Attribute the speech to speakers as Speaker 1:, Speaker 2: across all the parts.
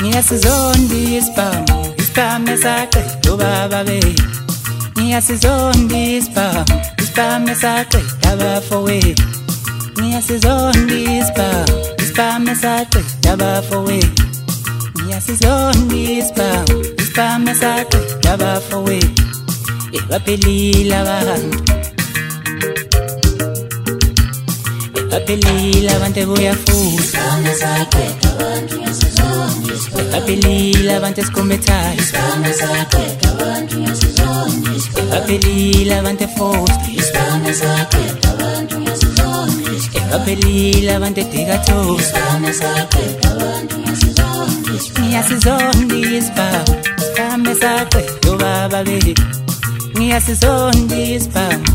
Speaker 1: Ngiyasizondi isibhamu esaqeda ubaba bethu. Ngiyasizondi isibhamu esaqeda abafowethu. Ngiyasizondi isibhamu esaqeda abafowethu. Ngiyasizondi isibhamu esaqeda abafowethu. Baphelile abantu, baphelile abantu ebuyafuza. Baphelile abantu esikhometayo. Baphelile abantu efosta. Baphelile abantu edikathosa. Ngiyasizondi isibhamu esaqeda ubaba bethu. Ngiyasizondi isibhamu.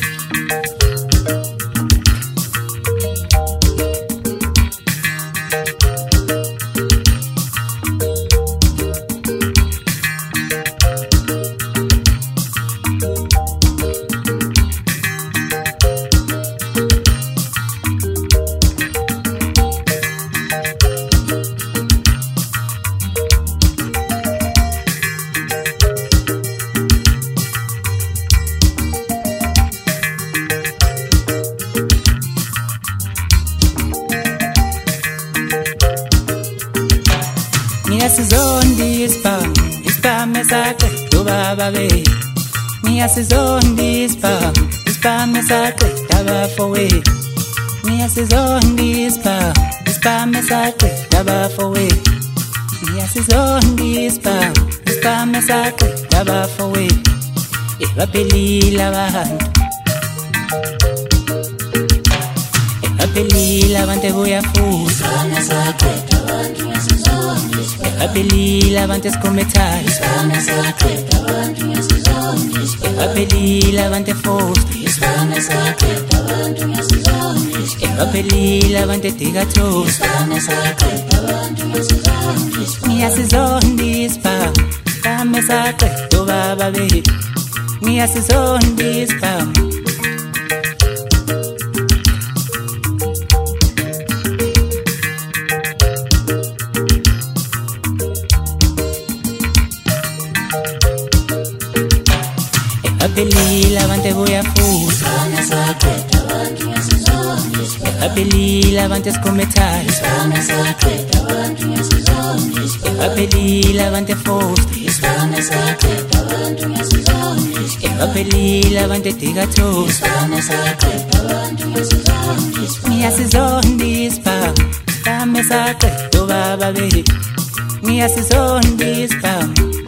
Speaker 1: Ngiyasizondi isibhamu esaqeda ubaba bethu. Ngiyasizondi isibhamu esaqeda abafowethu. Ngiyasizondi isibhamu esaqeda abafowethu. Ngiyasizondi isibhamu esaqeda abafowethu. Baphelile abantu, baphelile abantu ebuyafuza. Baphelile abantu esikhometayo. Baphelile abantu efosta. Baphelile abantu edikathosa. Ngiyasizondi isibhamu esaqeda ubaba bethu. Ngiyasizondi isibhamu. Baphelile abantu ebuyafuza. Baphelile abantu esikhometayo. Baphelile abantu efosta. Baphelile abantu edikathosa. Ngiyasizondi isibhamu esaqeda ubaba bethu. Ngiyasizondi isibhamu.